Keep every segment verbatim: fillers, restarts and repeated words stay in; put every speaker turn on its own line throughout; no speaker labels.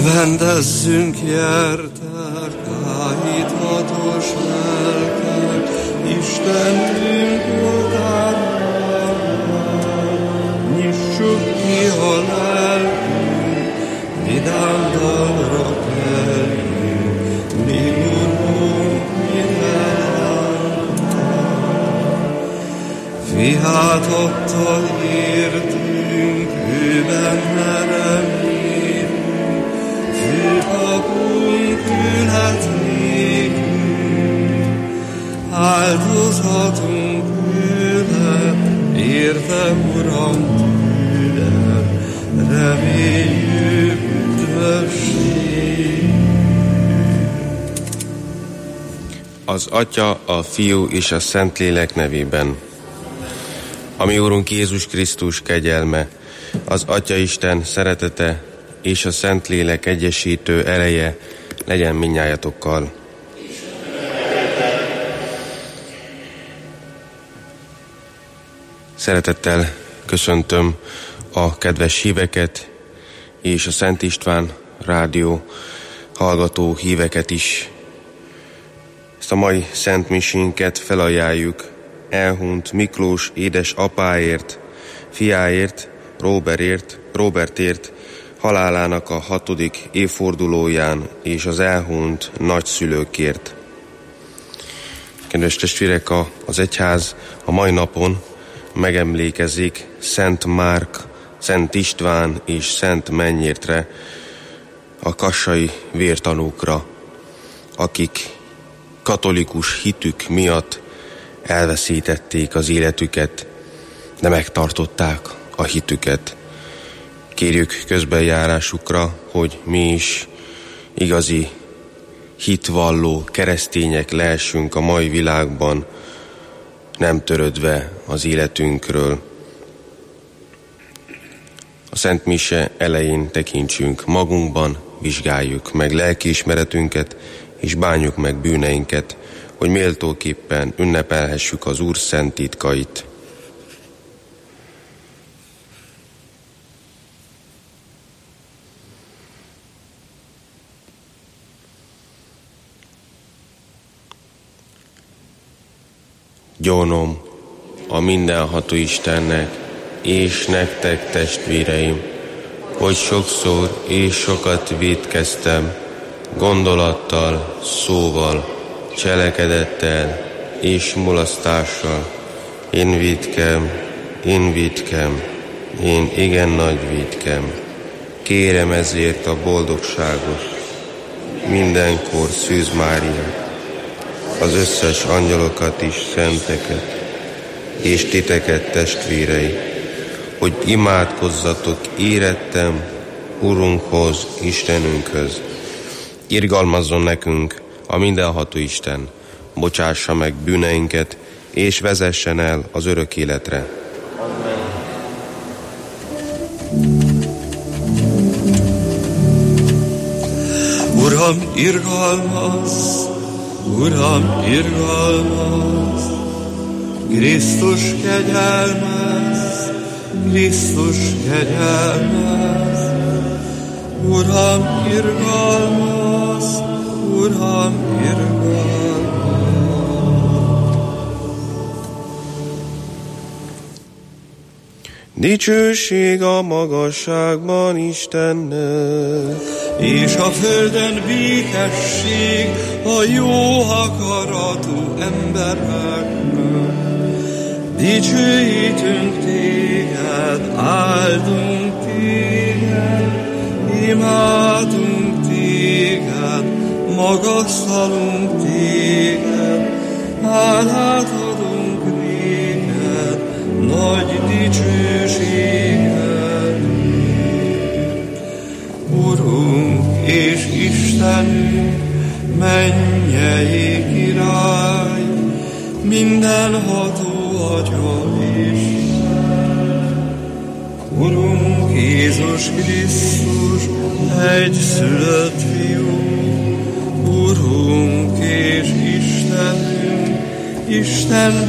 Örvendezzünk, jertek, áhítatos lelkek, Istenünk oltárán. Nyissuk ki a lelkünk, vidám dalra keljünk, mi Urunk, minden. Fiát adta értünk, ő benne remélünk, főpapunk ülhet nékünk, áldozatunk őle, érte Uram tőle, reméljük üdvösség.
Az Atya, a Fiú és a Szentlélek nevében. A mi Úrunk Jézus Krisztus kegyelme, az Atya Isten szeretete és a Szentlélek egyesítő ereje legyen mindnyájatokkal. Szeretettel köszöntöm a kedves híveket és a Szent István rádió hallgató híveket is. Ezt a mai Szent Misénket felajánljuk elhunyt Miklós édes apáért, fiáért, Robertért, Robertért, halálának a hatodik évfordulóján és az elhunyt nagyszülőkért. Kedves testvérek, az egyház a mai napon megemlékezik Szent Márk, Szent István és Szent Mennyértre, a kassai vértanúkra, akik katolikus hitük miatt elveszítették az életüket, de megtartották a hitüket. Kérjük közbenjárásukra, hogy mi is igazi hitvalló keresztények lehessünk a mai világban, nem törődve az életünkről. A Szent Mise elején tekintsünk magunkban, vizsgáljuk meg lelkiismeretünket, és bánjuk meg bűneinket, hogy méltóképpen ünnepelhessük az Úr szent titkait. Gyónom a mindenható Istennek, és nektek, testvéreim, hogy sokszor és sokat vétkeztem, gondolattal, szóval, cselekedettel és mulasztással. Én vétkem, én vétkem, én igen nagy vétkem. Kérem ezért a boldogságot, mindenkor Szűz Máriát, az összes angyalokat is, szenteket, és titeket, testvérei, hogy imádkozzatok érettem Urunkhoz, Istenünkhöz. Irgalmazzon nekünk a mindenható Isten, bocsássa meg bűneinket, és vezessen el az örök életre. Amen.
Uram, irgalmazz! Uram, irgalmazz! Krisztus kegyelmez, Krisztus kegyelmez. Uram, irgalmazz! Uram, irgalmazz!
Dicsőség a magasságban Istennek,
és a földön békesség a jó akaratú embereknek. Dicsőítünk téged, áldunk téged, imádunk téged, magasztalunk téged, hálát adunk téged, nagy dicsőséged. Urunk és Istenünk, mennyei király, mindenható Atya Isten. Urunk Jézus Krisztus, egyszülött Fiú, Urunk és Istenünk, Isten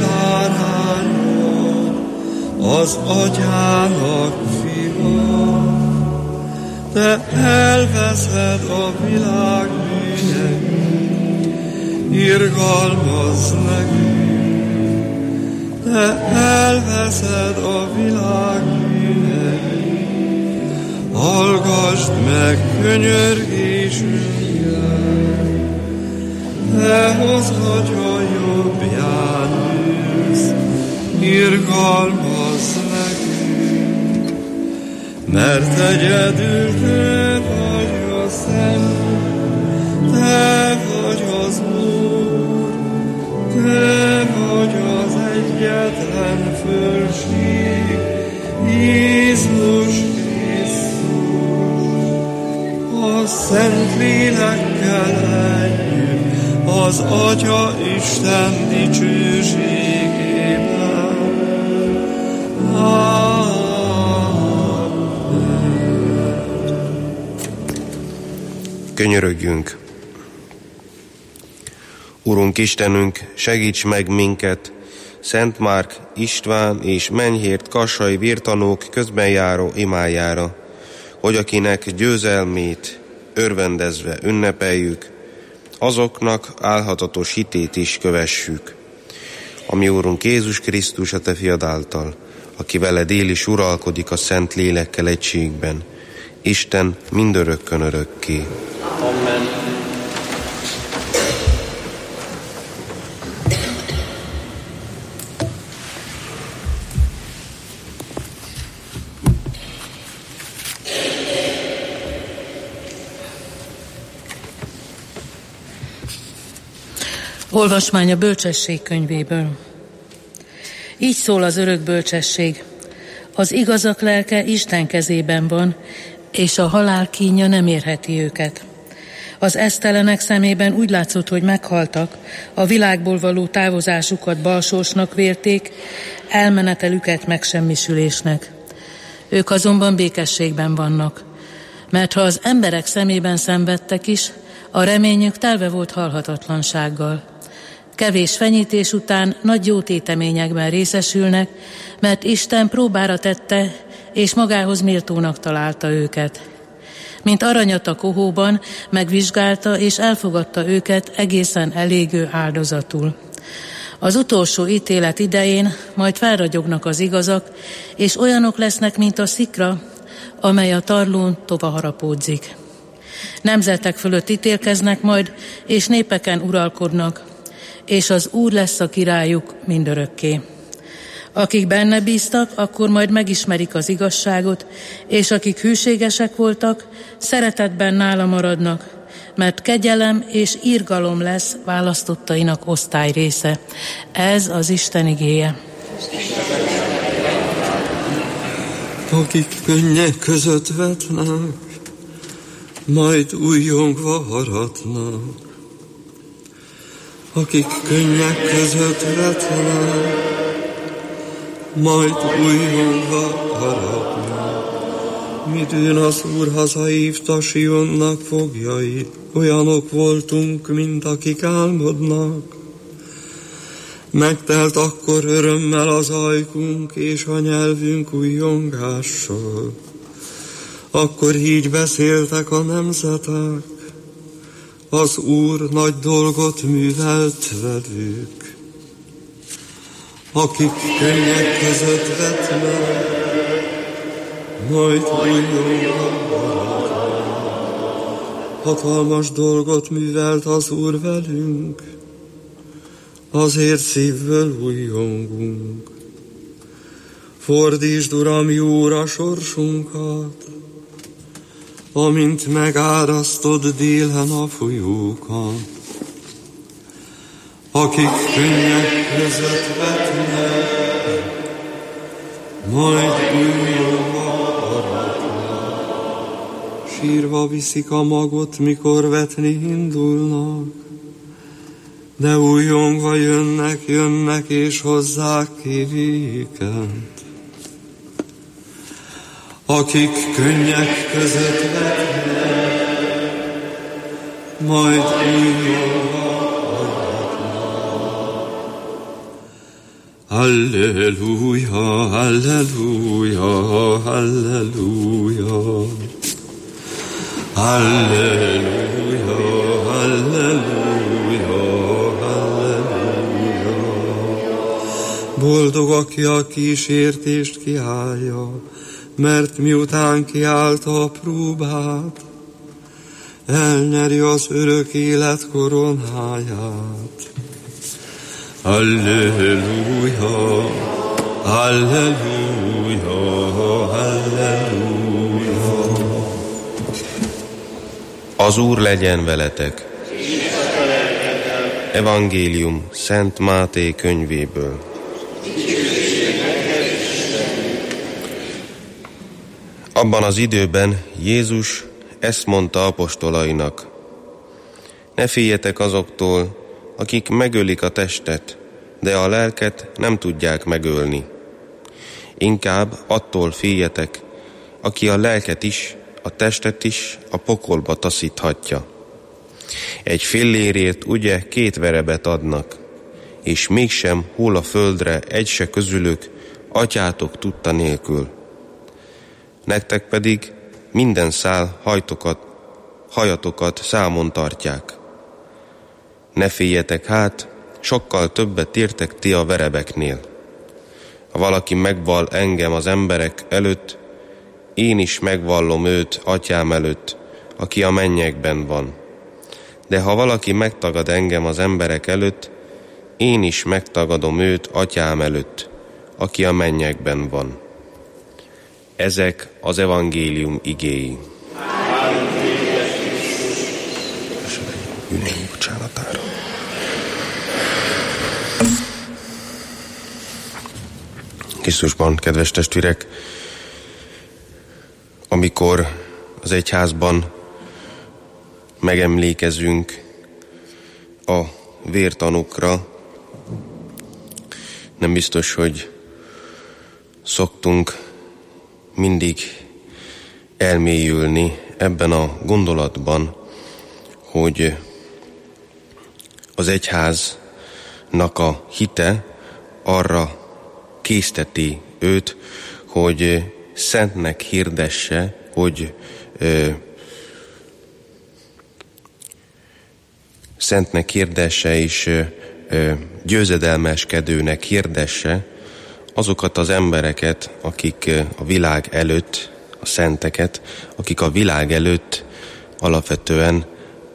báránya, az Atyának Fia, te elveszed a világ bűneit, irgalmazz nekünk, te elveszed a világ bűneit, hallgasd meg könyörgésünket, te hozhatj a jobbján ülsz, irgalmazz nekünk, mert egyedül te vagy a Szent, te vagy az Úr, te vagy az egyetlen fölség, Jézus Krisztus, a Szent Lélekkel együtt, az Atya Isten dicsőségében.
Könyörögjünk! Urunk Istenünk, segíts meg minket, Szent Márk István és Menyhért Kassai vértanúk közben járó imájára, hogy akinek győzelmét örvendezve ünnepeljük, azoknak álhatatos hitét is kövessük. A mi Úrunk Jézus Krisztus, a te fiad által, aki veled él és uralkodik a Szent Lélekkel egységben, Isten mindörökkön örökké.
Amen.
Olvasmány a bölcsesség könyvéből. Így szól az örök bölcsesség. Az igazak lelke Isten kezében van, és a halál kínja nem érheti őket. Az esztelenek szemében úgy látszott, hogy meghaltak, a világból való távozásukat balsósnak vérték, elmenetelüket megsemmisülésnek. Ők azonban békességben vannak, mert ha az emberek szemében szenvedtek is, a reményük telve volt halhatatlansággal. Kevés fenyítés után nagy jó téteményekben részesülnek, mert Isten próbára tette, és magához méltónak találta őket. Mint aranyat a kohóban, megvizsgálta és elfogadta őket egészen elégő áldozatul. Az utolsó ítélet idején majd felragyognak az igazak, és olyanok lesznek, mint a szikra, amely a tarlón tova harapódzik. Nemzetek fölött ítélkeznek majd, és népeken uralkodnak, és az Úr lesz a királyuk mindörökké. Akik benne bíztak, akkor majd megismerik az igazságot, és akik hűségesek voltak, szeretetben nála maradnak, mert kegyelem és irgalom lesz választottainak osztály része. Ez az Isten igéje.
Akik könnyek között vetnek, majd újjongva haratnak. Akik könnyek között vetnek, majd újjongva harapnak. Midőn az Úr hazahívta Sionnak foglyait, olyanok voltunk, mint akik álmodnak. Megtelt akkor örömmel az ajkunk, és a nyelvünk újjongással. Akkor így beszéltek a nemzetek, az Úr nagy dolgot művelt velük. Akik könnyek között vetnek, majd újjongva haratnak. Hatalmas dolgot művelt az Úr velünk, azért szívből újjongunk. Fordítsd, Uram, jóra sorsunkat, amint megárasztod délen a folyókat. Akik könnyek között vetnek, majd újjongva haratnak. Sírva viszik a magot, mikor vetni indulnak, de újjongva jönnek, jönnek és hozzák kivéket. Akik könnyek között vetnek, majd újjongva haratnak. Halleluja, halleluja, halleluja. Halleluja, halleluja, halleluja. Boldog, aki a kísértést kiállja, mert miután kiállta a próbát, elnyeri az örök élet koronáját. Halleluja, halleluja, halleluja.
Az Úr legyen veletek. Evangélium Szent Máté könyvéből. Abban az időben Jézus ezt mondta apostolainak: ne féljetek azoktól, akik megölik a testet, de a lelket nem tudják megölni. Inkább attól féljetek, aki a lelket is, a testet is a pokolba taszíthatja. Egy fillérért ugye két verebet adnak, és mégsem hull a földre egy se közülük atyátok tudta nélkül. Nektek pedig minden szál hajtokat, hajatokat számon tartják. Ne féljetek hát, sokkal többet értek ti a verebeknél. Ha valaki megvall engem az emberek előtt, én is megvallom őt atyám előtt, aki a mennyekben van. De ha valaki megtagad engem az emberek előtt, én is megtagadom őt atyám előtt, aki a mennyekben van. Ezek az evangélium igéi. Bűneim bocsánatára. Krisztusban, kedves testvérek, amikor az egyházban megemlékezünk a vértanúkra, nem biztos, hogy szoktunk mindig elmélyülni ebben a gondolatban, hogy az egyháznak a hite arra készteti őt, hogy szentnek hirdesse, hogy ö, szentnek hirdesse és ö, ö, győzedelmeskedőnek hirdesse azokat az embereket, akik a világ előtt, a szenteket, akik a világ előtt alapvetően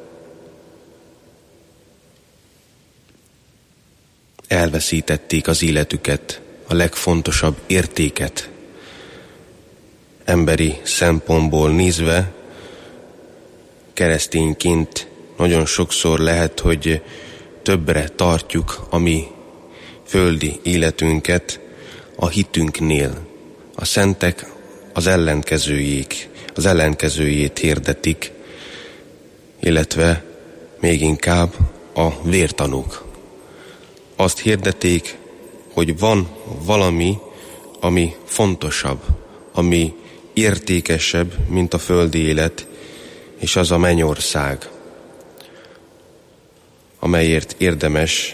elveszítették az életüket, a legfontosabb értéket. Emberi szempontból nézve, keresztényként nagyon sokszor lehet, hogy többre tartjuk a mi földi életünket a hitünknél. A szentek az ellenkezőjék, az ellenkezőjét hirdetik, illetve még inkább a vértanúk. Azt hirdetik, hogy van valami, ami fontosabb, ami értékesebb, mint a földi élet, és az a mennyország, amelyért érdemes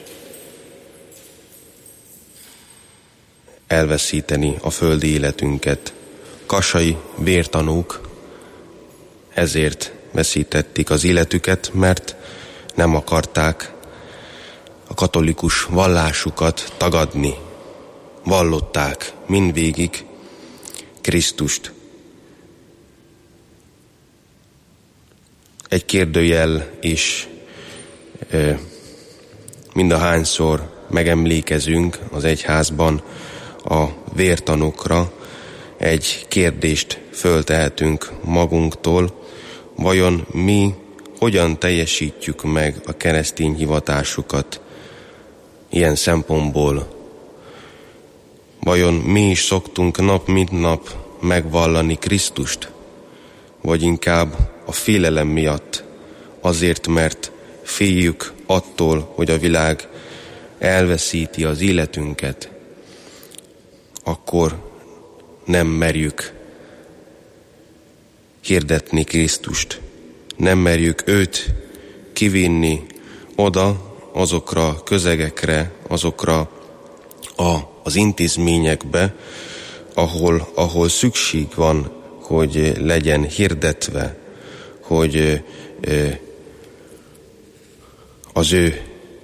elveszíteni a földi életünket. Kassai vértanúk ezért veszítették az életüket, mert nem akarták a katolikus vallásukat tagadni. Vallották mindvégig Krisztust. Egy kérdőjel is e, mindahányszor megemlékezünk az egyházban a vértanúkra, egy kérdést föltehetünk magunktól: vajon mi hogyan teljesítjük meg a keresztény hivatásukat ilyen szempontból? Vajon mi is szoktunk nap mint nap megvallani Krisztust, vagy inkább a félelem miatt, azért, mert féljük attól, hogy a világ elveszíti az életünket, akkor nem merjük hirdetni Krisztust, nem merjük őt kivinni oda, azokra a közegekre, azokra a, az intézményekbe, ahol, ahol szükség van, hogy legyen hirdetve hogy az ő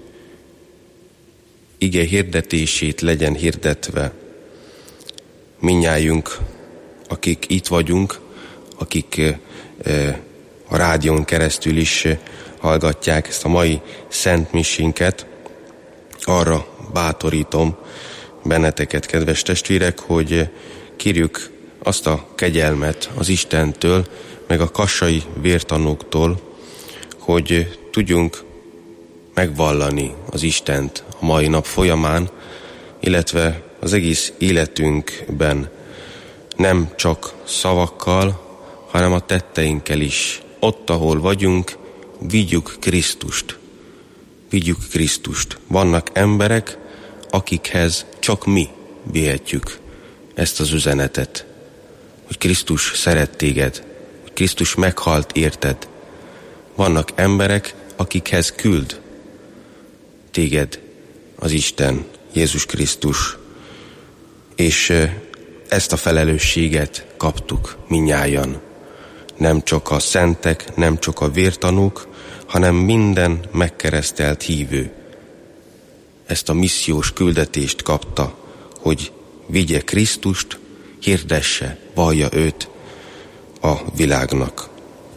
ige hirdetését legyen hirdetve. Mindnyájunk, akik itt vagyunk, akik a rádión keresztül is hallgatják ezt a mai szent missénket, arra bátorítom benneteket, kedves testvérek, hogy kérjük azt a kegyelmet az Istentől, meg a kassai vértanúktól, hogy tudjunk megvallani az Istent a mai nap folyamán, illetve az egész életünkben, nem csak szavakkal, hanem a tetteinkkel is. Ott, ahol vagyunk, vigyük Krisztust. Vigyük Krisztust. Vannak emberek, akikhez csak mi vihetjük ezt az üzenetet, hogy Krisztus szeret téged, hogy Krisztus meghalt érted. Vannak emberek, akikhez küld téged az Isten, Jézus Krisztus. És ezt a felelősséget kaptuk mindnyájan. Nem csak a szentek, nem csak a vértanúk, hanem minden megkeresztelt hívő. Ezt a missziós küldetést kapta, hogy vigye Krisztust, hirdesse, vallja őt a világnak.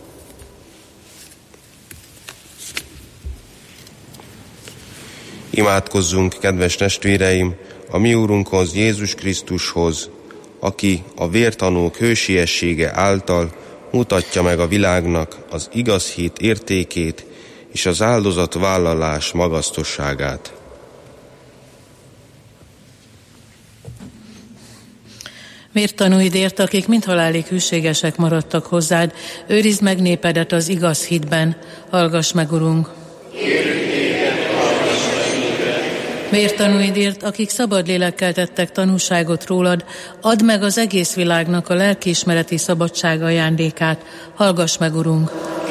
Imádkozzunk, kedves testvéreim, a mi Úrunkhoz, Jézus Krisztushoz, aki a vértanúk hősiessége által mutatja meg a világnak az igaz hit értékét és az áldozatvállalás magasztosságát.
Vértanúidért, akik mind halálig hűségesek maradtak hozzád, őrizd meg népedet az igaz hitben, hallgass meg, Urunk! Vértanúidért, akik szabad lélekkel tettek tanúságot rólad, add meg az egész világnak a lelkiismereti szabadság ajándékát, hallgass meg, Urunk!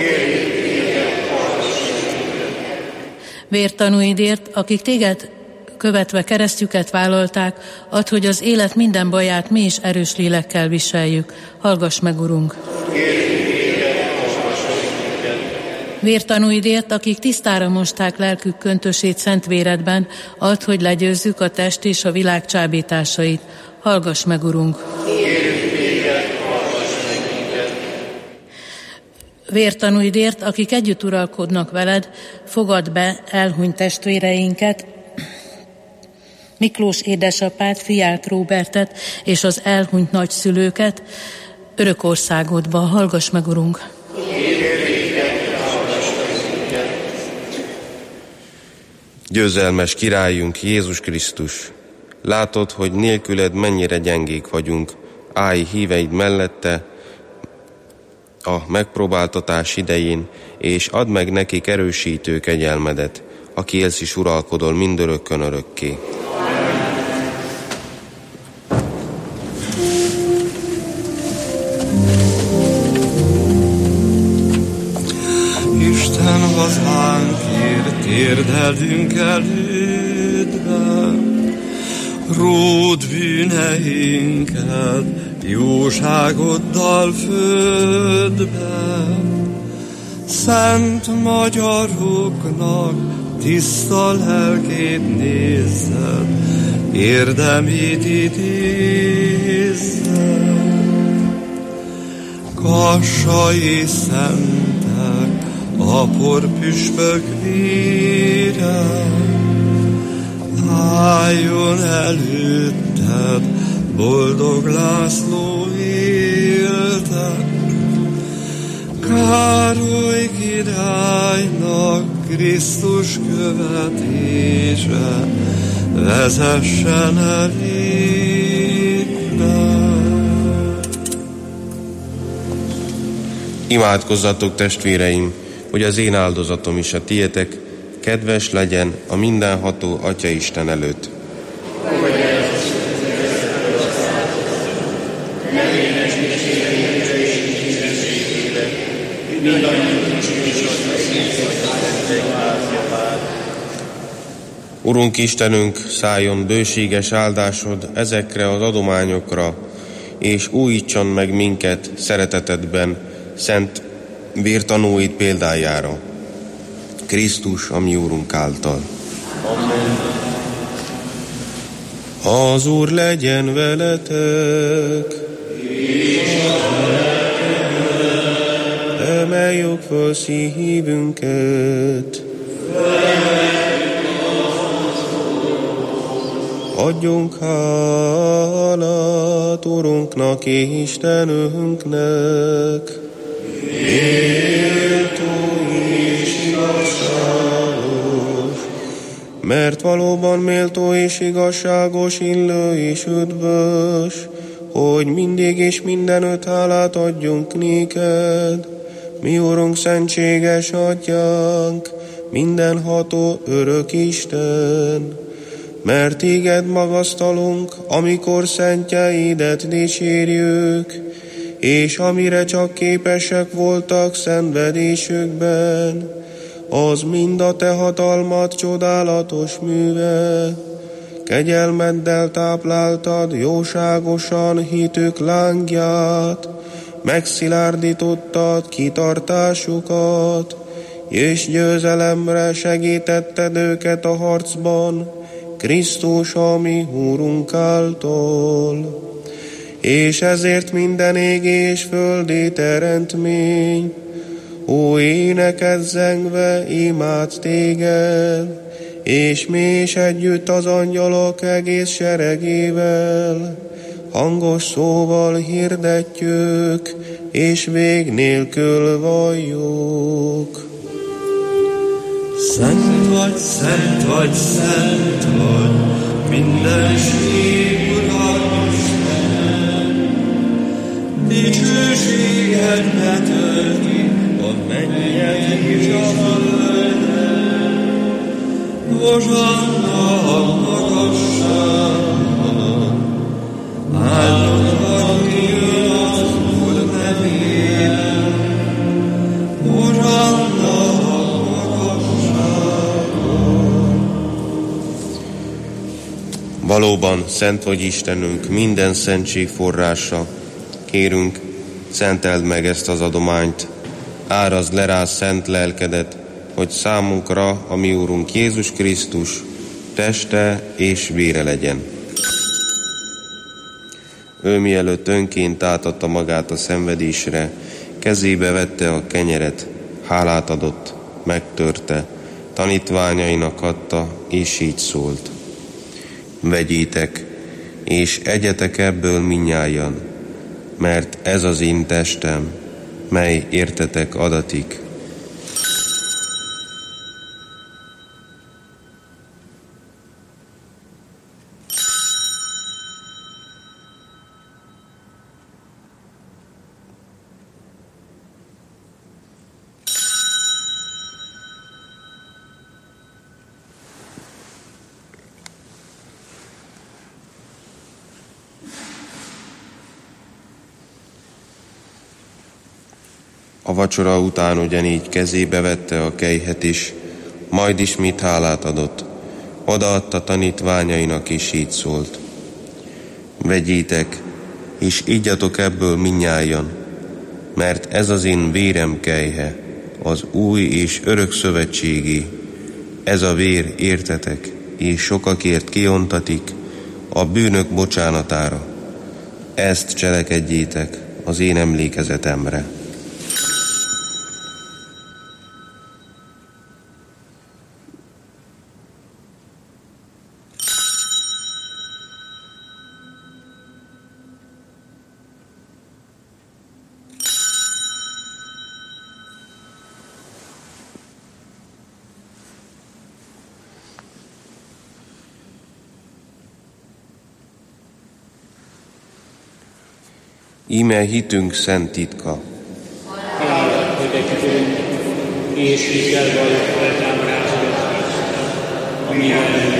Vértanúidért, akik téged követve keresztjüket vállalták, add, hogy az élet minden baját mi is erős lélekkel viseljük, hallgass meg, Urunk! Vértanúidért, akik tisztára mosták lelkük köntösét szent véredben, add, hogy legyőzzük a test és a világ csábításait. Hallgass meg, Urunk! Vértanúidért, akik együtt uralkodnak veled, fogadd be elhunyt testvéreinket, Miklós édesapát, fiát, Róbertet és az elhunyt nagyszülőket örök országodba. Hallgass meg, Urunk!
Győzelmes királyunk, Jézus Krisztus, látod, hogy nélküled mennyire gyengék vagyunk. Állj híveid mellette a megpróbáltatás idején, és add meg nekik erősítő kegyelmedet, aki élsz is uralkodol mindörökkön örökké.
Isten hazánkért térdelünk elődbe, ród bűneinket jóságoddal földbe. Szent magyaroknak tiszta lelkét nézzed, érdemét idézzed. Kassai szentek, apor püspök vére, álljon előtted, boldog László éltek. Károly királynak Krisztus követése vezessen elébe.
Imádkozzatok, testvéreim, hogy az én áldozatom is a tietek kedves legyen a mindenható Atya Isten előtt. Urunk Istenünk, szálljon bőséges áldásod ezekre az adományokra, és újítson meg minket szeretetedben, szent vértanúid példájára, Krisztus, a mi Úrunk által.
Amen.
Az Úr legyen veletek, emeljük föl szívünket, adjunk hálát Urunknak és Istenünknek, méltó és igazságos, mert valóban méltó és igazságos, illő és üdvös, hogy mindig és mindenütt hálát adjunk néked, mi Urunk, szentséges Atyánk, mindenható örök Isten, mert téged magasztalunk, amikor szentjeidet dicsérjük, és amire csak képesek voltak szenvedésükben, az mind a te hatalmad csodálatos műve. Kegyelmeddel tápláltad jóságosan hitük lángját, megszilárdítottad kitartásukat, és győzelemre segítetted őket a harcban, Krisztus, a mi Úrunk által. És ezért minden ég és földi teremtmény, ó, éneket zengve imád téged, és mi is együtt az angyalok egész seregével, hangos szóval hirdetjük, és vég nélkül valljuk.
Szent vagy, szent vagy, szent vagy, mindenség Uram-Isten, dicsőséged ne tölti a mennyet és a földet. Hozsanna a magasságban, áldott vagy ki az Úr nevében, hozsanna a magasságban.
Valóban szent vagy Istenünk, minden szentség forrása. Kérünk, szenteld meg ezt az adományt, árazd le rá szent lelkedet, hogy számunkra a mi Úrunk Jézus Krisztus teste és vére legyen. Ő mielőtt önként átadta magát a szenvedésre, kezébe vette a kenyeret, hálát adott, megtörte, tanítványainak adta, és így szólt. Vegyétek, és egyetek ebből mindnyájan, mert ez az én testem, mely értetek adatik. A vacsora után ugyanígy kezébe vette a kejhet is, majd ismét hálát adott. Odaadta tanítványainak, és így szólt. Vegyétek, és igyatok ebből mindnyájan, mert ez az én vérem kejhe, az új és örök szövetségé. Ez a vér értetek, és sokakért kiontatik a bűnök bocsánatára. Ezt cselekedjétek az én emlékezetemre. Íme hitünk szent titka.
Hálát hirdetjük, és hittel valljuk feltámadásodat, ami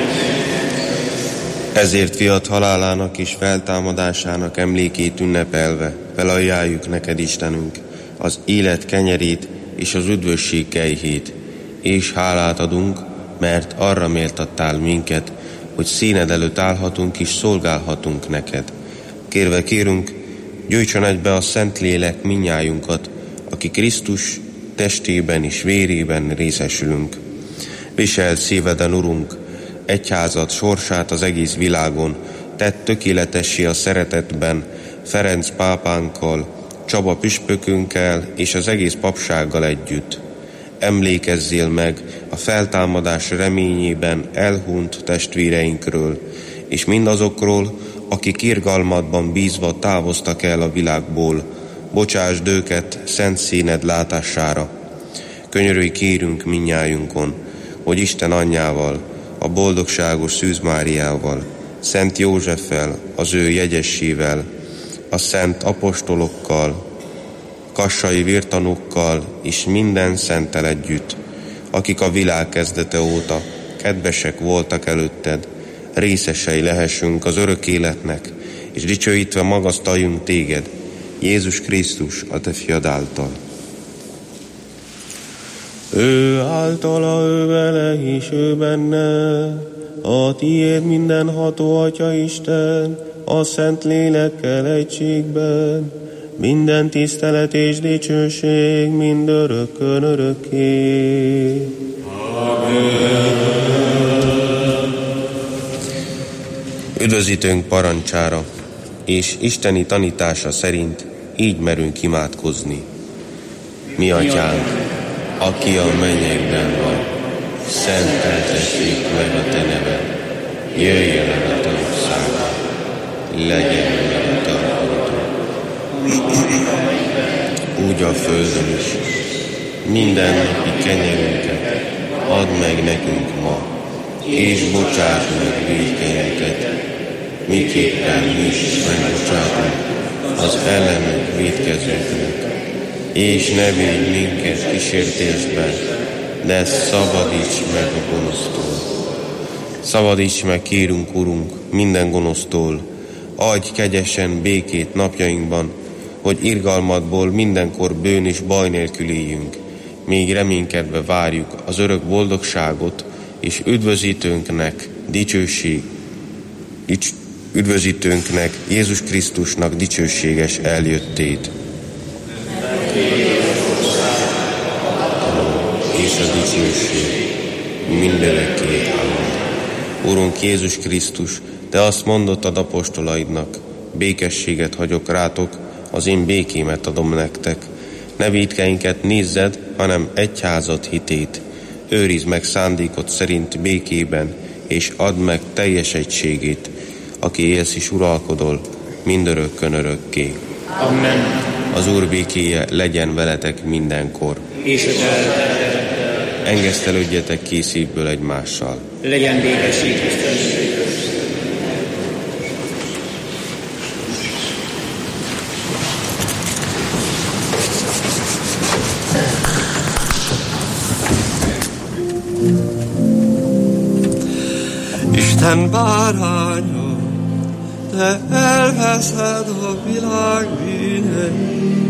Ezért fiat halálának és feltámadásának emlékét ünnepelve felajánljuk neked, Istenünk, az élet kenyerét és az üdvösség kejhét, és hálát adunk, mert arra méltattál minket, hogy színed előtt állhatunk és szolgálhatunk neked. Kérve kérünk, gyújtson egybe a Szentlélek mindnyájunkat aki Krisztus testében és vérében részesülünk. Viselt szíveden, Urunk, egyházad sorsát az egész világon, tett tökéletessé a szeretetben, Ferenc pápánkkal, Csaba püspökünkkel és az egész papsággal együtt. Emlékezzél meg a feltámadás reményében elhunyt testvéreinkről, és mindazokról, akik irgalmadban bízva távoztak el a világból, bocsásd őket szent színed látására. Könyörülj kérünk minnyájunkon, hogy Isten anyjával, a boldogságos Szűz Máriával, Szent Józseffel, az ő jegyessével, a szent apostolokkal, kassai vértanúkkal és minden szenttel együtt, akik a világ kezdete óta kedvesek voltak előtted, részesei lehessünk az örök életnek, és dicsőítve magasztaljunk téged, Jézus Krisztus, a te fiad által.
Ő általa, ő vele és ő benne, a tiéd mindenható Atya Isten, a Szent Lélekkel egységben, minden tisztelet és dicsőség mindörökkön örökké.
Amen. Üdvözítőnk parancsára és isteni tanítása szerint így merünk imádkozni. Mi atyánk, aki a mennyekben van, szenteltessék meg a te neved, jöjjön el a te országod, legyen meg a te akaratod, úgy a földön is. Minden napi kenyerünket add meg nekünk ma, és bocsáss meg vétkeinket, miképpen mi is megbocsátunk az ellenünk vétkezőknek. És ne védj minket kísértésbe, de szabadíts meg a gonosztól. Szabadíts meg, kérünk, Urunk, minden gonosztól, adj kegyesen békét napjainkban, hogy irgalmadból mindenkor bőn és baj nélkül éljünk, még reménykedve várjuk az örök boldogságot, és üdvözítőnknek dicsőség, dics, üdvözítőnknek, Jézus Krisztusnak dicsőséges eljöttét. És a dicsőség mindörökké. Urunk Jézus Krisztus, te azt mondottad apostolaidnak, békességet hagyok rátok, az én békémet adom nektek. Ne vétkeinket nézzed, hanem egyházad hitét. Őrizd meg szándékod szerint békében, és add meg teljes egységét, aki élsz és uralkodol mindörökkön örökké.
Amen.
Az Úr békéje legyen veletek mindenkor.
És az
Engesztelődjetek ki szívből egymással.
legyen békesség.
Isten báránya, te elveszed a világ bűneit,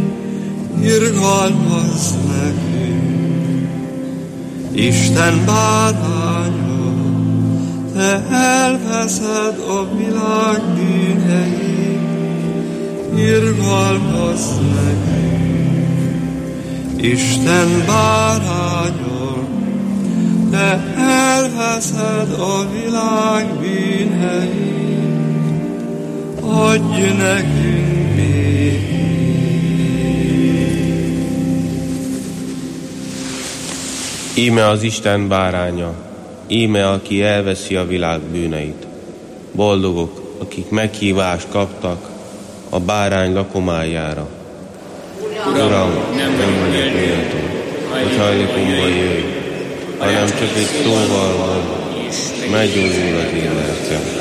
irgalmazz nekünk. Isten báránya, te elveszed a világ bűneit, irgalmazz nekünk. Isten báránya, te elveszed a világ bűneit, adj nekünk békét.
Íme az Isten báránya, íme aki elveszi a világ bűneit. Boldogok, akik meghívást kaptak a bárány lakomájára. Uram, nem vagyok méltó, hogy hajlékomba jöjj, hanem csak egy szóval van, meggyógyul az én lelkem.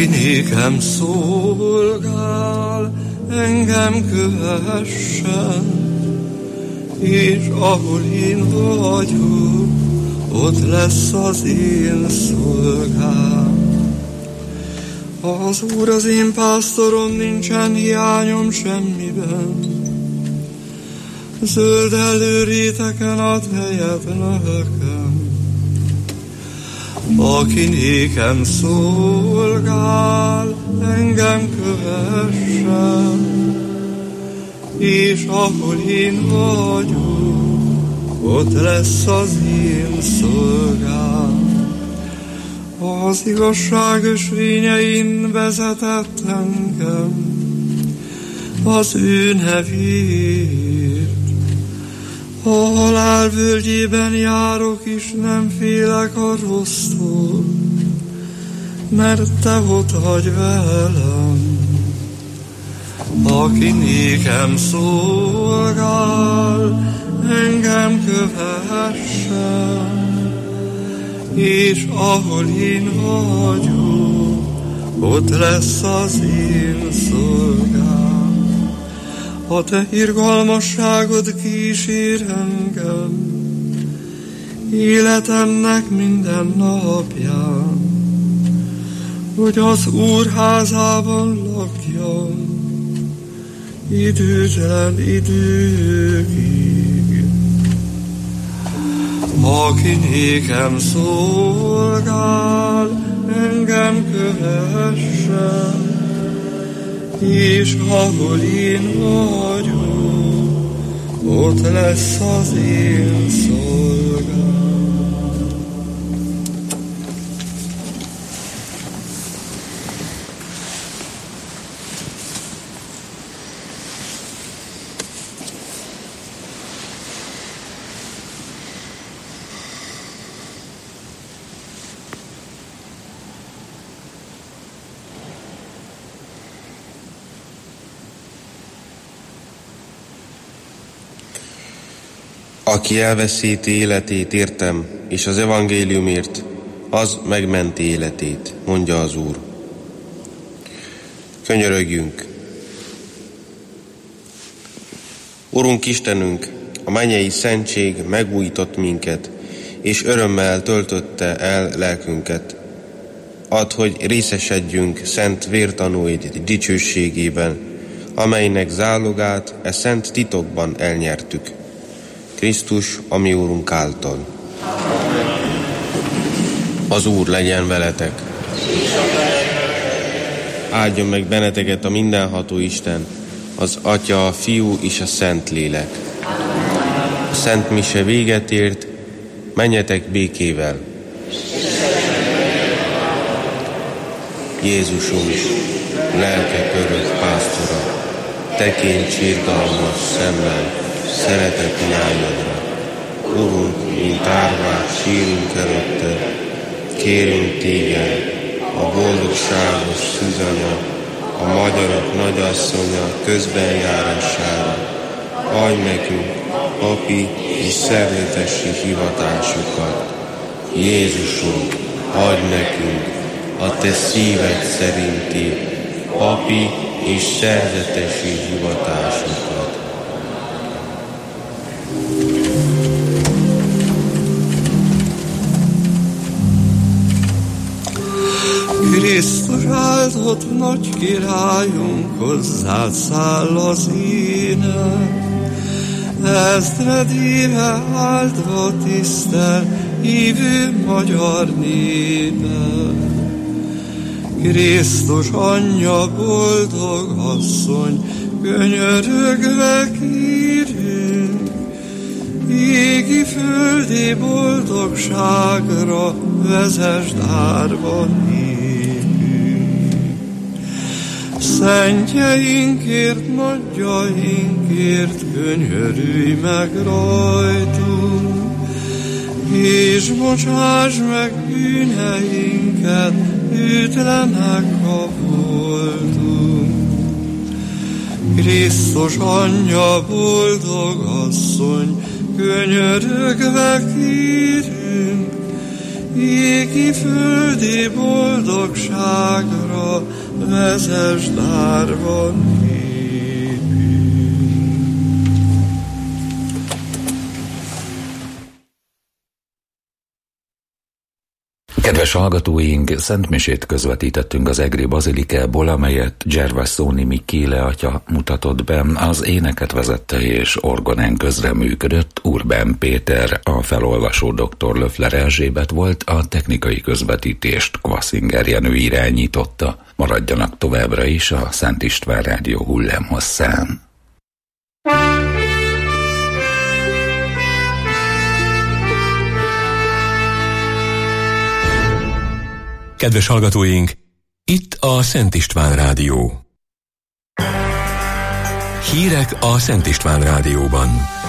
Aki nékem szolgál, engem kövessen, és ahol én vagyok, ott lesz az én szolgám. Az Úr az én pásztorom, nincsen hiányom semmiben. Zöld előréteken ad helyet nekem. Aki nékem szolgál, engem kövessen, és ahol én vagyok, ott lesz az én szolgám. Az igazság ösvényein vezetett engem, az ő nevéért. A halál völgyében járok, és nem félek a rossztól, mert te ott vagy velem. Aki nékem szolgál, engem kövessen, és ahol én vagyok, ott lesz az én szolgám. A te irgalmasságod kísér engem, életemnek minden napján, hogy az Úr házában lakjam, időtelen időkig. Aki nékem szolgál, engem kövessen, és ahol én vagyok, ott lesz az én szolgám.
Aki elveszíti életét értem, és az evangéliumért, az megmenti életét, mondja az Úr. Könyörögjünk! Urunk Istenünk, a mennyei szentség megújított minket, és örömmel töltötte el lelkünket. Add, hogy részesedjünk szent vértanúid dicsőségében, amelynek zálogát e szent titokban elnyertük. Krisztus, a mi Úrunk által. Az Úr legyen veletek. Áldjon meg benneteket a mindenható Isten, az Atya, a Fiú és a Szentlélek. A Szent Mise véget ért, menjetek békével. Jézusunk, lelkek örök pásztora, tekints irgalmas szemmel szeretet nyájadra. Urunk, mint árvák sírunk előtte, kérünk téged, a boldogságos szűzanya, a magyarok nagyasszonya közbenjárására. Adj nekünk papi és szerzetesi hivatásukat. Jézusunk, adj nekünk a te szíved szerinti papi és szerzetesi hivatásukat.
Krisztus áldott nagy királyunk, hozzád száll az ének. Ezred éve áldva tisztel hívő magyar népe. Krisztus anyja, boldog asszony, könyörögve kérünk, égi földi boldogságra vezesd árva nékünk. Szentjeinkért, nagyjainkért könyörülj meg rajtunk, és bocsáss meg bűneinket, hűtlenek, ha voltunk. Krisztus anyja, boldog asszony, könyörögve kérünk, égi földi boldogságra útjára vezesd árvan képű.
Kedves hallgatóink, szentmisét közvetítettünk az Egri bazilikából, amelyet Gervasoni Mikéle atya mutatott be, az éneket vezette és orgonán közreműködött Urbán Péter, a felolvasó doktor Löffler Erzsébet volt, a technikai közvetítést Kvaszinger Jenő irányította. Maradjanak továbbra is a Szent István Rádió hullámhosszán.
Kedves hallgatóink, itt a Szent István Rádió. Hírek a Szent István Rádióban.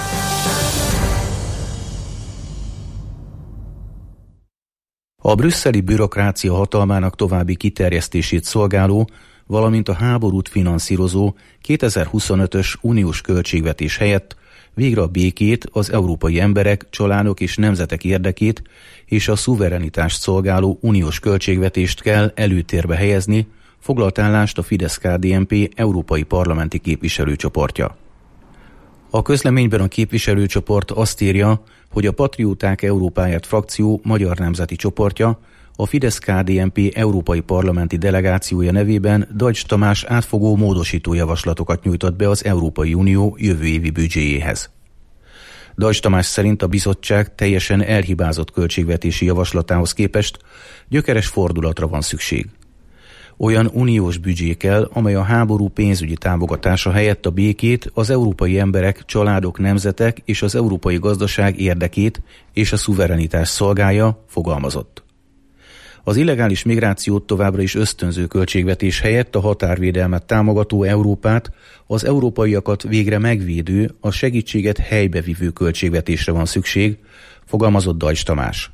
A brüsszeli bürokrácia hatalmának további kiterjesztését szolgáló, valamint a háborút finanszírozó kétezer-huszonötös uniós költségvetés helyett végre a békét, az európai emberek, családok és nemzetek érdekét és a szuverenitást szolgáló uniós költségvetést kell előtérbe helyezni, foglalt állást a Fidesz-ká dé en pé európai parlamenti képviselőcsoportja. A közleményben a képviselőcsoport azt írja, hogy a Patrióták Európáért frakció magyar nemzeti csoportja a Fidesz-ká dé en pé európai parlamenti delegációja nevében Deutsch Tamás átfogó módosító javaslatokat nyújtott be az Európai Unió jövő évi büdzséjéhez. Deutsch Tamás szerint a bizottság teljesen elhibázott költségvetési javaslatához képest gyökeres fordulatra van szükség. Olyan uniós büdzsé kell, amely a háború pénzügyi támogatása helyett a békét, az európai emberek, családok, nemzetek és az európai gazdaság érdekét és a szuverenitás szolgálja, fogalmazott. Az illegális migrációt továbbra is ösztönző költségvetés helyett a határvédelmet támogató Európát, az európaiakat végre megvédő, a segítséget helybevívő költségvetésre van szükség, fogalmazott Deutsch Tamás.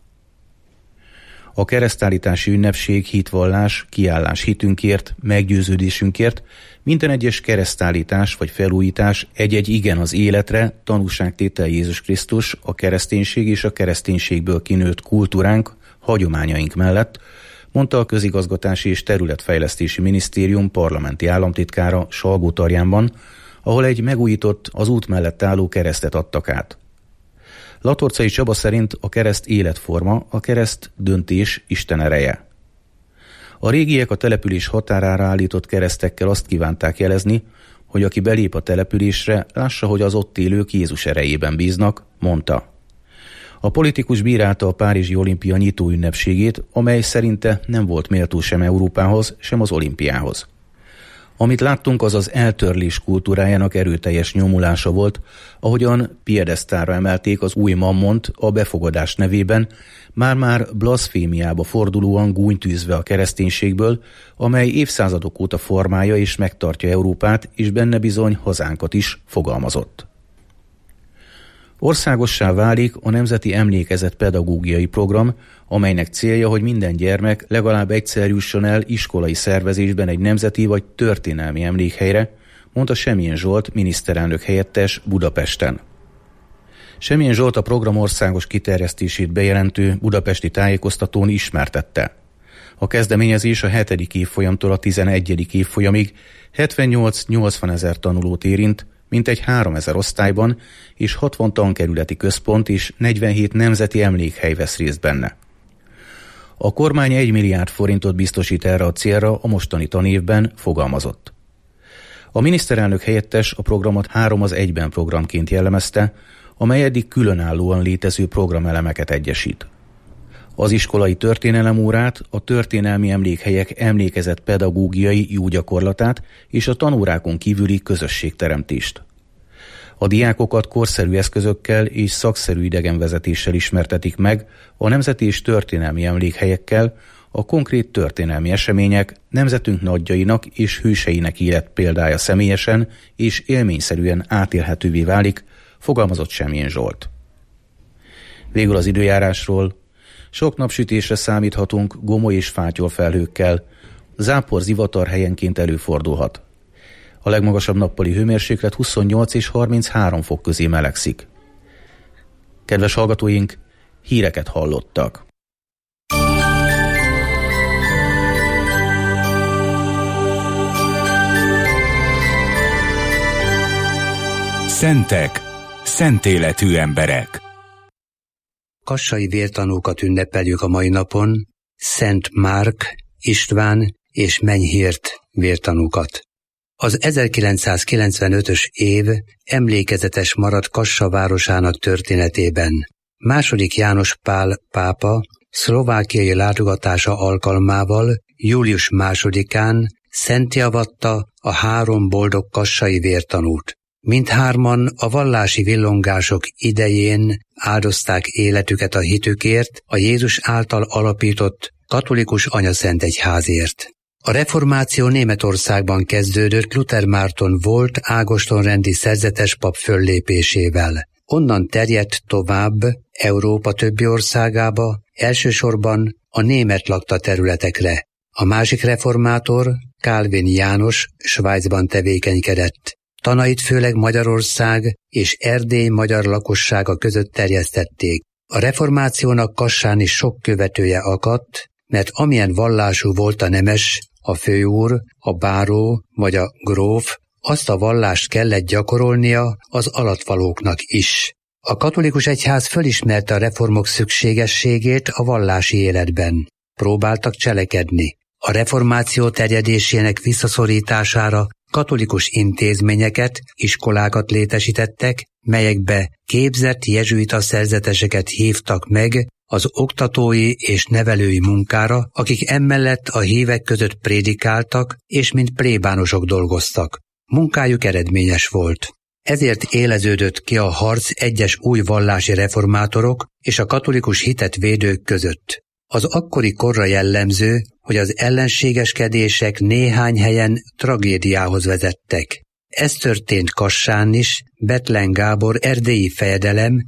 A keresztállítási ünnepség, hitvallás, kiállás hitünkért, meggyőződésünkért, minden egyes keresztállítás vagy felújítás egy-egy igen az életre, tanúságtétel Jézus Krisztus, a kereszténység és a kereszténységből kinőtt kultúránk, hagyományaink mellett, mondta a Közigazgatási és Területfejlesztési Minisztérium parlamenti államtitkára Salgótarjánban, ahol egy megújított, az út mellett álló keresztet adtak át. Latorcai Csaba szerint a kereszt életforma, a kereszt döntés, Isten ereje. A régiek a település határára állított keresztekkel azt kívánták jelezni, hogy aki belép a településre, lássa, hogy az ott élők Jézus erejében bíznak, mondta. A politikus bírálta a Párizsi Olimpia nyitó ünnepségét, amely szerinte nem volt méltó sem Európához, sem az olimpiához. Amit láttunk, az az eltörlés kultúrájának erőteljes nyomulása volt, ahogyan piedesztára emelték az új mammont a befogadás nevében, már-már blaszfémiába fordulóan gúnytűzve a kereszténységből, amely évszázadok óta formálja és megtartja Európát, és benne bizony hazánkat is, fogalmazott. Országossá válik a Nemzeti Emlékezet pedagógiai program, amelynek célja, hogy minden gyermek legalább egyszer jusson el iskolai szervezésben egy nemzeti vagy történelmi emlékhelyre, mondta Semjén Zsolt miniszterelnök helyettes Budapesten. Semjén Zsolt a program országos kiterjesztését bejelentő budapesti tájékoztatón ismertette. A kezdeményezés a hetedik évfolyamtól a tizenegyedik évfolyamig hetvennyolc-nyolcvan ezer tanulót érint, mintegy háromezer osztályban, és hatvan tankerületi központ és negyvenhét nemzeti emlékhely vesz részt benne. A kormány egy milliárd forintot biztosít erre a célra a mostani tanévben, fogalmazott. A miniszterelnök helyettes a programot három az egyben programként jellemezte, amely eddig különállóan létező programelemeket egyesít. Az iskolai történelemórát, a történelmi emlékhelyek emlékezett pedagógiai jó gyakorlatát és a tanórákon kívüli közösségteremtést. A diákokat korszerű eszközökkel és szakszerű idegenvezetéssel ismertetik meg, a nemzeti és történelmi emlékhelyekkel, a konkrét történelmi események nemzetünk nagyjainak és hőseinek élet példája személyesen és élményszerűen átélhetővé válik, fogalmazott Semjén Zsolt. Végül az időjárásról. Sok napsütésre számíthatunk gomoly és fátyol felhőkkel. Zápor, zivatar helyenként előfordulhat. A legmagasabb nappali hőmérséklet huszonnyolc és harminchárom fok közé melegszik. Kedves hallgatóink, híreket hallottak.
Szentek, szentéletű emberek.
Kassai vértanúkat ünnepeljük a mai napon, Szent Márk, István és Menyhirt vértanúkat. Az ezerkilencszázkilencvenötös év emlékezetes maradt Kassa városának történetében. Második János Pál pápa szlovákiai látogatása alkalmával július másodikán szentjavatta a három boldog kassai vértanút. Mindhárman a vallási villongások idején áldozták életüket a hitükért, a Jézus által alapított katolikus anyaszentegyházért. A reformáció Németországban kezdődött Luther Márton volt ágostonrendi szerzetes pap föllépésével. Onnan terjedt tovább Európa többi országába, elsősorban a német lakta területekre. A másik reformátor, Kálvin János, Svájcban tevékenykedett. Tanait főleg Magyarország és Erdély magyar lakossága között terjesztették. A reformációnak Kassán is sok követője akadt, mert amilyen vallású volt a nemes, a főúr, a báró vagy a gróf, azt a vallást kellett gyakorolnia az alattvalóknak is. A katolikus egyház fölismerte a reformok szükségességét a vallási életben. Próbáltak cselekedni. A reformáció terjedésének visszaszorítására katolikus intézményeket, iskolákat létesítettek, melyekbe képzett jezsuita szerzeteseket hívtak meg az oktatói és nevelői munkára, akik emellett a hívek között prédikáltak és mint plébánosok dolgoztak. Munkájuk eredményes volt. Ezért éleződött ki a harc egyes új vallási reformátorok és a katolikus hitet védők között. Az akkori korra jellemző, hogy az ellenségeskedések néhány helyen tragédiához vezettek. Ez történt Kassán is, Bethlen Gábor erdélyi fejedelem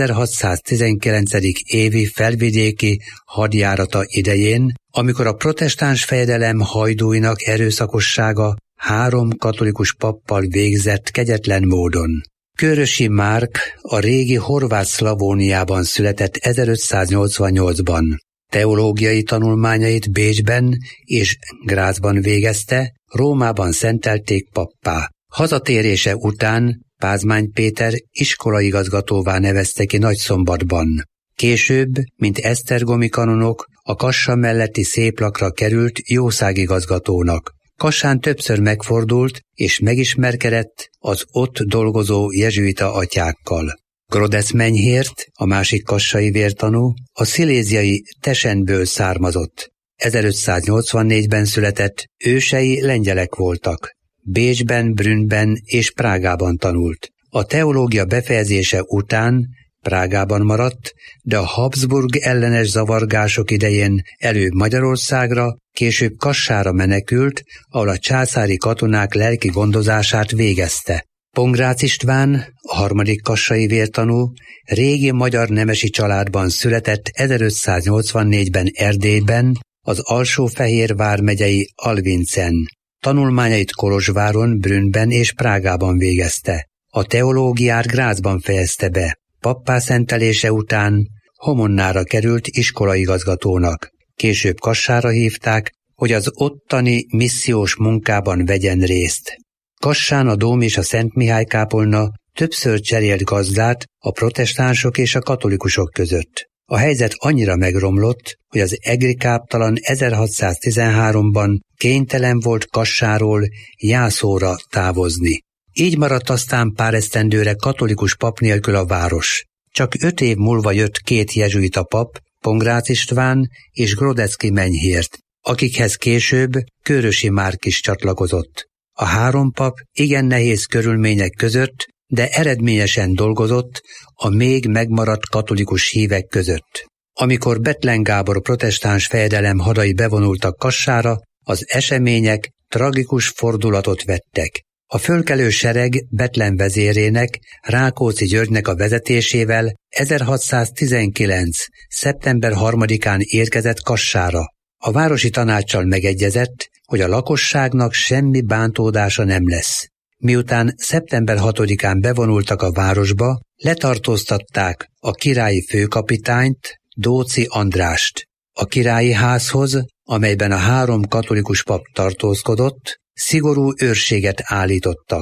ezerhatszáztizenkilencedik évi felvidéki hadjárata idején, amikor a protestáns fejedelem hajdúinak erőszakossága három katolikus pappal végzett kegyetlen módon. Körösi Márk a régi horvát Szlavóniában született ezerötszáznyolcvannyolcban. Teológiai tanulmányait Bécsben és Grazban végezte, Rómában szentelték pappá. Hazatérése után Pázmány Péter iskolaigazgatóvá nevezte ki Nagyszombatban. Később, mint esztergomi kanonok, a Kassa melletti Széplakra került jószágigazgatónak. Kassán többször megfordult és megismerkedett az ott dolgozó jezsuita atyákkal. Grodesz Menyhirt, a másik kassai vértanú, a sziléziai Tesenből származott. ezerötszáznyolcvannégyben született, ősei lengyelek voltak. Bécsben, Brünnben és Prágában tanult. A teológia befejezése után Prágában maradt, de a Habsburg ellenes zavargások idején előbb Magyarországra, később Kassára menekült, ahol a császári katonák lelki gondozását végezte. Pongrácz István, a harmadik kassai vértanú, régi magyar nemesi családban született ezerötszáznyolcvannégyben Erdélyben, az Alsó-Fehér vármegyei Alvincen. Tanulmányait Kolozsváron, Brünnben és Prágában végezte. A teológiát Grazban fejezte be. Pappá szentelése után Homonnára került iskolaigazgatónak. Később Kassára hívták, hogy az ottani missziós munkában vegyen részt. Kassán a Dóm és a Szent Mihály kápolna többször cserélt gazdát a protestánsok és a katolikusok között. A helyzet annyira megromlott, hogy az egri káptalan ezerhatszáztizenháromban kénytelen volt Kassáról Jászóra távozni. Így maradt aztán pár esztendőre katolikus pap nélkül a város. Csak öt év múlva jött két jezsuita pap, Pongrácz István és Grodecki Menyhirt, akikhez később Körösi Márk is csatlakozott. A három pap igen nehéz körülmények között, de eredményesen dolgozott a még megmaradt katolikus hívek között. Amikor Bethlen Gábor protestáns fejedelem hadai bevonultak Kassára, az események tragikus fordulatot vettek. A fölkelő sereg Bethlen vezérének, Rákóczi Györgynek a vezetésével ezerhatszáztizenkilenc. szeptember harmadikán érkezett Kassára. A városi tanáccsal megegyezett, hogy a lakosságnak semmi bántódása nem lesz. Miután szeptember hatodikán bevonultak a városba, letartóztatták a királyi főkapitányt, Dóczy Andrást. A királyi házhoz, amelyben a három katolikus pap tartózkodott, szigorú őrséget állítottak.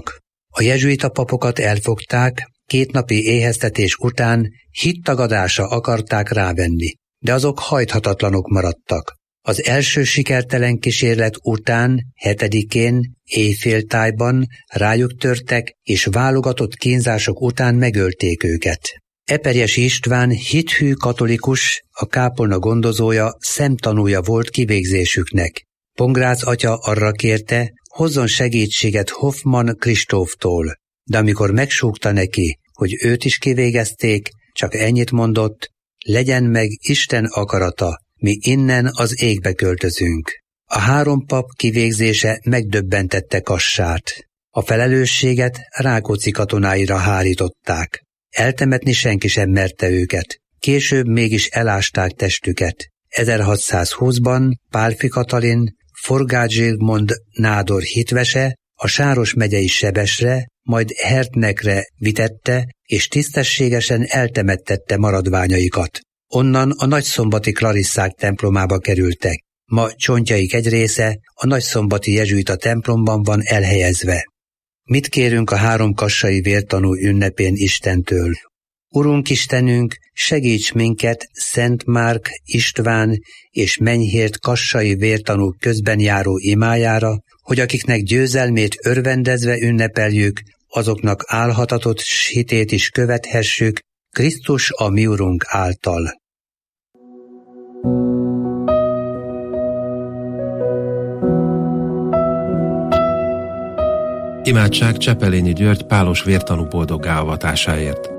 A jezsuita papokat elfogták, kétnapi éheztetés után hittagadása akarták rávenni, de azok hajthatatlanok maradtak. Az első sikertelen kísérlet után, hetedikén, éjféltájban rájuk törtek, és válogatott kínzások után megölték őket. Eperjesi István hithű katolikus, a kápolna gondozója, szemtanúja volt kivégzésüknek. Pongrácz atya arra kérte, hozzon segítséget Hoffmann Kristóftól, de amikor megsúgta neki, hogy őt is kivégezték, csak ennyit mondott: legyen meg Isten akarata, mi innen az égbe költözünk. A három pap kivégzése megdöbbentette Kassát. A felelősséget Rákóczi katonáira hárították. Eltemetni senki sem merte őket. Később mégis elásták testüket. ezerhatszázhúszban Pálffy Katalin, Forgács Zsigmond nádor hitvese a Sáros megyei Sebesre, majd Hertnekre vitette, és tisztességesen eltemettette maradványaikat. Onnan a nagyszombati klarisszák templomába kerültek. Ma csontjaik egy része a nagyszombati jezsuita templomban van elhelyezve. Mit kérünk a három kassai vértanú ünnepén Istentől? Urunk Istenünk, segíts minket Szent Márk, István és Menyhért kassai vértanúk közben járó imájára, hogy akiknek győzelmét örvendezve ünnepeljük, azoknak álhatatott hitét is követhessük, Krisztus a mi Urunk által.
Imádság Csepelényi György pálos vértanú boldoggá avatásáért.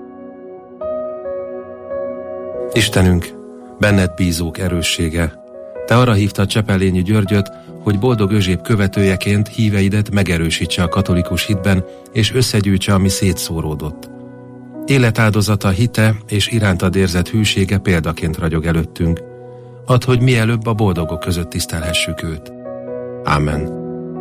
Istenünk, benned bízók erőssége, te arra hívtad Csepelényi Györgyöt, hogy boldog özséb követőjeként híveidet megerősítse a katolikus hitben, és összegyűjtse, ami szétszóródott. Életáldozata, hite és irántad érzett hűsége példaként ragyog előttünk. Add, hogy mielőbb a boldogok között tisztelhessük őt. Ámen.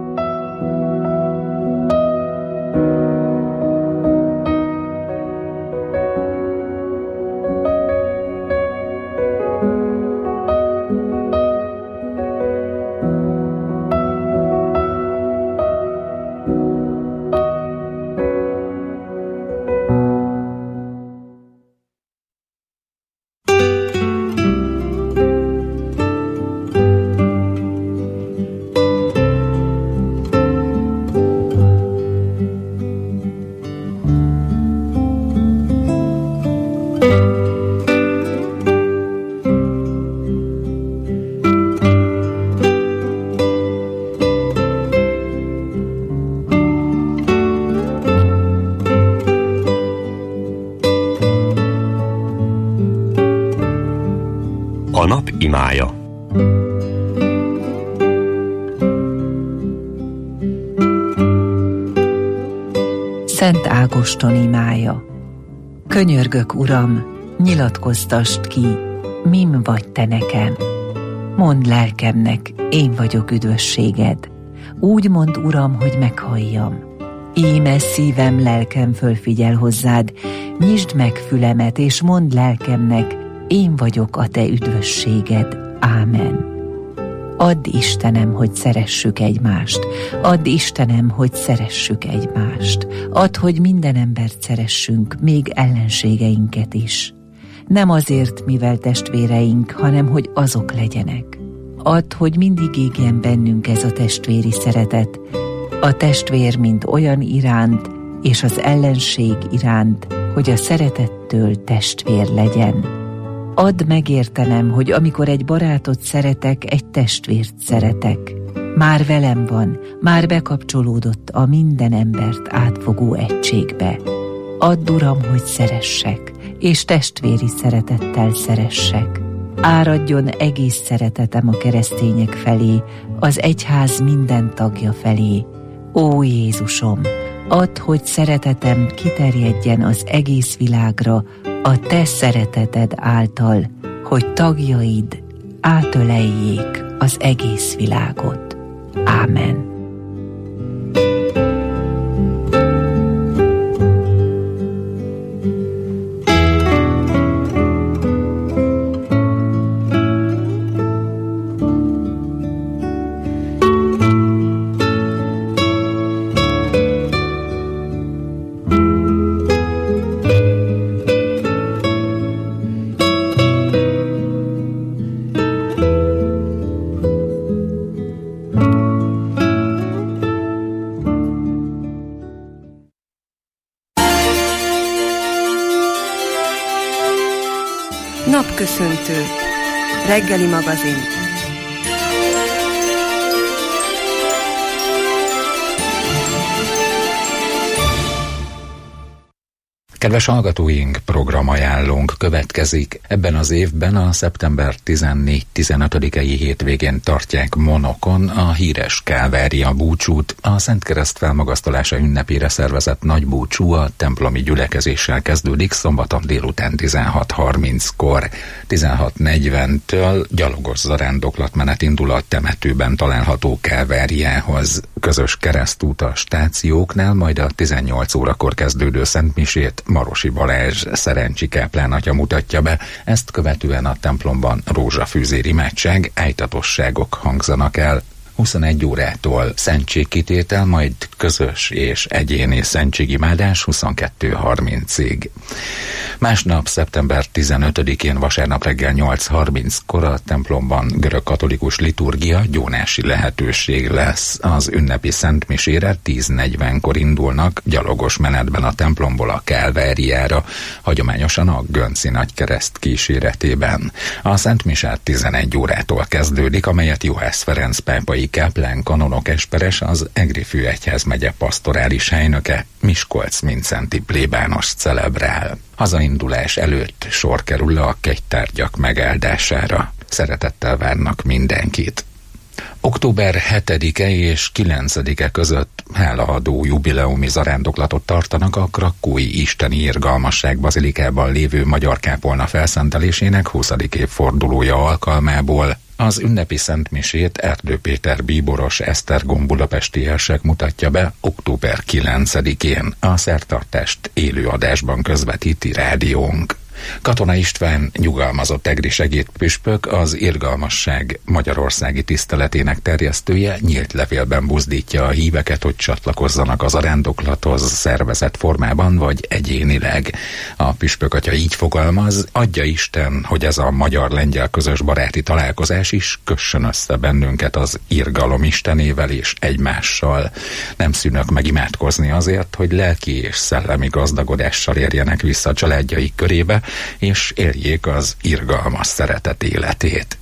A nap imája.
Szent Ágoston imája. Könyörgök, Uram, nyilatkoztasd ki, mim vagy te nekem. Mondd lelkemnek, én vagyok üdvösséged. Úgy mondd, Uram, hogy meghalljam. Íme szívem, lelkem fölfigyel hozzád, nyisd meg fülemet, és mondd lelkemnek, én vagyok a te üdvösséged. Ámen. Add, Istenem, hogy szeressük egymást. Add, Istenem, hogy szeressük egymást. Add, hogy minden embert szeressünk, még ellenségeinket is. Nem azért, mivel testvéreink, hanem hogy azok legyenek. Add, hogy mindig égjen bennünk ez a testvéri szeretet. A testvér mint olyan iránt, és az ellenség iránt, hogy a szeretettől testvér legyen. Add megértenem, hogy amikor egy barátot szeretek, egy testvért szeretek. Már velem van, már bekapcsolódott a minden embert átfogó egységbe. Add, Uram, hogy szeressek, és testvéri szeretettel szeressek. Áradjon egész szeretetem a keresztények felé, az egyház minden tagja felé. Ó Jézusom, add, hogy szeretetem kiterjedjen az egész világra, a te szereteted által, hogy tagjaid átöleljék az egész világot. Ámen.
Napköszöntő. Reggeli magazin.
Kedves hallgatóink, programajánlónk következik. Ebben az évben a szeptember tizennégy-tizenötödikei hétvégén tartják Monokon a híres Kálvária búcsút. A Szent Kereszt felmagasztalása ünnepére szervezett nagy búcsú a templomi gyülekezéssel kezdődik szombaton délután tizenhat harminckor. tizenhat negyventől gyalogos zarándoklatmenet indul a temetőben található Kálváriához. Közös keresztút a stációknál, majd a tizennyolc órakor kezdődő szentmisét Marosi Balázs szerencsi káplán atya mutatja be, ezt követően a templomban rózsafűzér imádság, ájtatosságok hangzanak el. huszonegy órától szentségkitétel, majd közös és egyéni szentségimádás huszonkettő harmincig. Másnap, szeptember tizenötödikén vasárnap reggel nyolc harminckor a templomban görögkatolikus liturgia, gyónási lehetőség lesz. Az ünnepi szentmisére tíz negyvenkor indulnak gyalogos menetben a templomból a Kálváriára, hagyományosan a Gönci Nagykereszt kíséretében. A szentmisát tizenegy órától kezdődik, amelyet Juhász Ferenc pápai káplán kanonok esperes, az Egri főegyházmegye pasztorális helynöke, Miskolc-Mindszenty plébános celebrál. Hazaindulás előtt sor kerül a kegytárgyak megáldására. Szeretettel várnak mindenkit. október hetedike és kilencedike között hálaadó jubileumi zarándoklatot tartanak a Krakkói Isteni Irgalmasság bazilikában lévő magyar kápolna felszentelésének huszadik évfordulója alkalmából. Az ünnepi szentmisét Erdő Péter bíboros Esztergom budapesti érsek mutatja be október kilencedikén. A szertartást élő adásban közvetíti rádiónk. Katona István nyugalmazott egri segédpüspök, az Irgalmasság magyarországi tiszteletének terjesztője nyílt levélben buzdítja a híveket, hogy csatlakozzanak az arándoklathoz szervezett formában vagy egyénileg. A püspök atya így fogalmaz: adja Isten, hogy ez a magyar-lengyel közös baráti találkozás is kössön össze bennünket az irgalom Istenével és egymással. Nem szűnök meg imádkozni azért, hogy lelki és szellemi gazdagodással érjenek vissza a családjaik körébe, és éljék az irgalmas szeretet életét.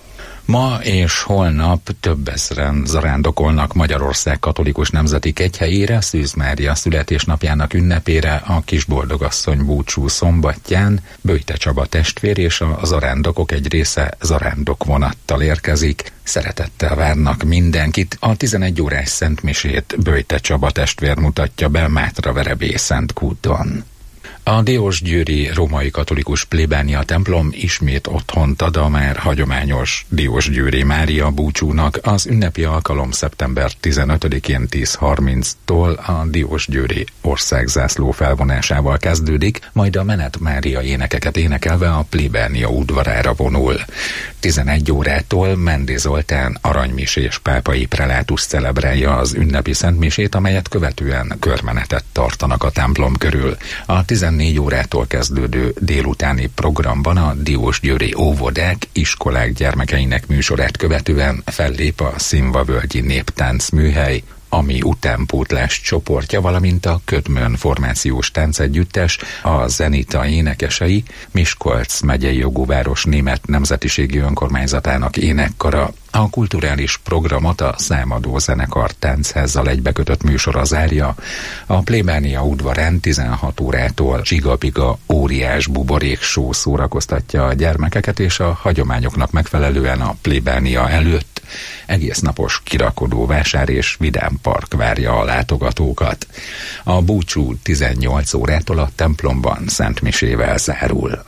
Ma és holnap több ezren zarándokolnak Magyarország katolikus nemzeti kegyhelyére, Szűz Mária születésnapjának ünnepére, a Kisboldogasszony búcsú szombatján. Böjte Csaba testvér és a zarándokok egy része zarándok vonattal érkezik. Szeretettel várnak mindenkit. A tizenegy órás szentmisét Böjte Csaba testvér mutatja be Mátraverebély Szentkúton. A diósgyőri római katolikus plébánia templom ismét otthont ad a már hagyományos Diósgyőri Mária búcsúnak. Az ünnepi alkalom szeptember tizenötödikén tíz harminctól a Diósgyőri országzászló felvonásával kezdődik, majd a Menet Mária énekeket énekelve a plébánia udvarára vonul. tizenegy órától Mendi Zoltán aranymisés pápai prelátus celebrálja az ünnepi szentmisét, amelyet követően körmenetet tartanak a templom körül. A tizennégy órától kezdődő délutáni programban a diósgyőri óvodák, iskolák gyermekeinek műsorát követően fellép a Színvavölgyi Néptánc Műhely, ami utánpótlás csoportja, valamint a Ködmön formációs táncegyüttes, a Zenita énekesei, Miskolc megyei jogúváros német nemzetiségi önkormányzatának énekkara. A kulturális programot a Számadó zenekar táncházzal egybekötött műsora zárja. A plébánia udvarán tizenhat órától Csigabiga óriás buborék show szórakoztatja a gyermekeket, és a hagyományoknak megfelelően a plébánia előtt egész napos kirakodó vásár és vidám park várja a látogatókat. A búcsú tizennyolc órától a templomban szentmisével zárul.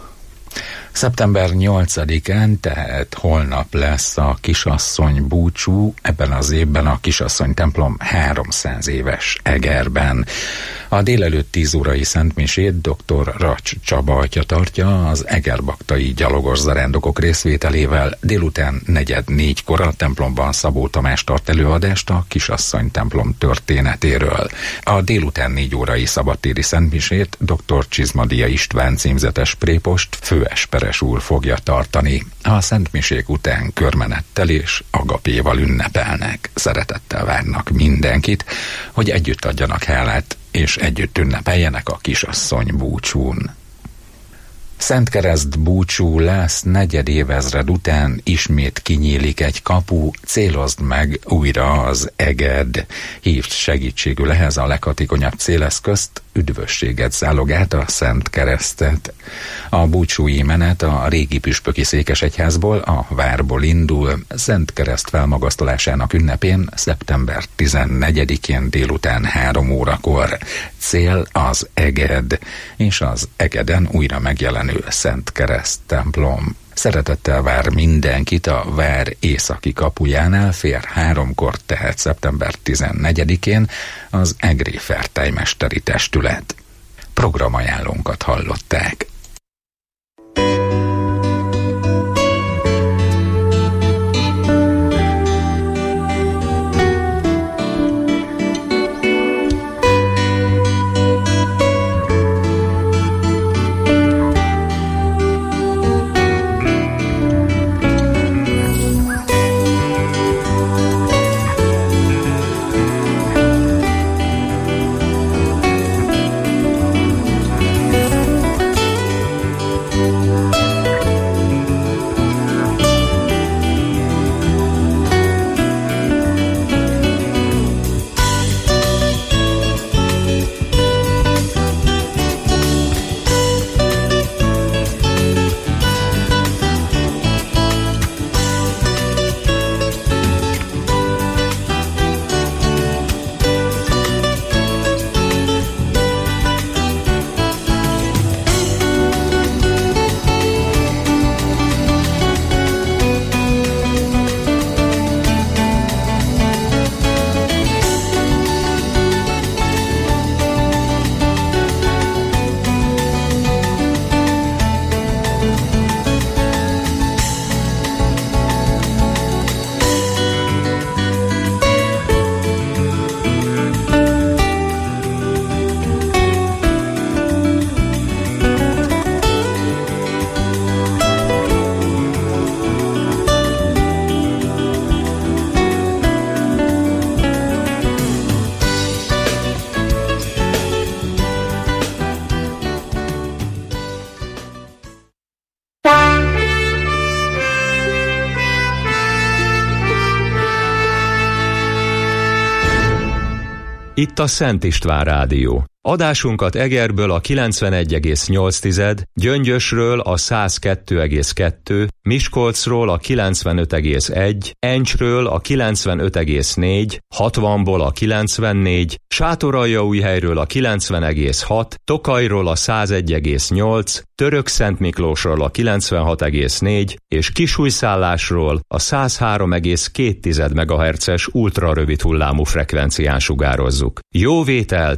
szeptember nyolcadikán, tehát holnap lesz a Kisasszony búcsú, ebben az évben a Kisasszony templom háromszáz éves Egerben. A délelőtt tíz órai szentmisét dr. Racs Csaba atya tartja az egerbaktai gyalogos zarándokok részvételével. Délután negyed négykor a templomban Szabó Tamás tart előadást a Kisasszony templom történetéről. A délután négy órai szabadtéri szentmisét dr. Csizmadia István címzetes prépost főesperes úr fogja tartani. A szentmisék után körmenettel és agapéval ünnepelnek. Szeretettel várnak mindenkit, hogy együtt adjanak hálát és együtt ünnepeljenek a Kisasszony búcsún. Szentkereszt búcsú lesz, negyed évezred után ismét kinyílik egy kapu, célozd meg újra az Eged. Hívd segítségül ehhez a leghatékonyabb céleszközt, üdvösséget zálogát, a Szentkeresztet. A búcsúi menet a régi püspöki székesegyházból, a várból indul, Szentkereszt felmagasztalásának ünnepén szeptember tizennegyedikén délután három órakor. Cél az Eged, és az Egeden újra megjelenő Szentkereszt templom. Szeretettel vár mindenkit a vár északi kapujánál fél háromkor, tehát szeptember tizennegyedikén az egri fertőmesteri testület. Programajánlónkat hallották.
Itt a Szent István Rádió. Adásunkat Egerből a kilencvenegy egész nyolc, Gyöngyösről a száz kettő egész kettő, Miskolcról a kilencvenöt egész egy, Encsről a kilencvenöt egész négy, hatvanból a kilencvennégy, Sátoraljaújhelyről a kilencven egész hat, Tokajról a száz egy egész nyolc, Törökszentmiklósról a kilencvenhat egész négy és Kisújszállásról a száz három egész két megahertzes ultrarövid hullámú frekvencián sugározzuk. Jó vételt